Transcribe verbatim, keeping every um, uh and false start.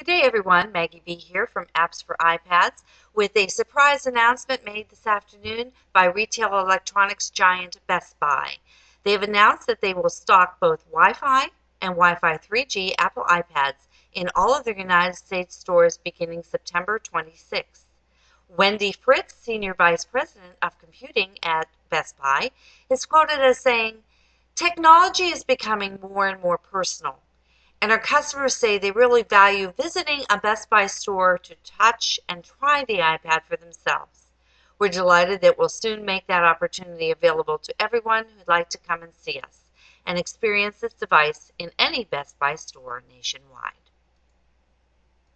day, everyone. Maggie B here from Apps for iPads with a surprise announcement made this afternoon by retail electronics giant Best Buy. They have announced that they will stock both Wi-Fi and Wi-Fi three G Apple iPads in all of their United States stores beginning September twenty-sixth. Wendy Fritz, Senior Vice President of Computing at Best Buy, is quoted as saying, "Technology is becoming more and more personal. And our customers say they really value visiting a Best Buy store to touch and try the iPad for themselves. We're delighted that we'll soon make that opportunity available to everyone who'd like to come and see us and experience this device in any Best Buy store nationwide."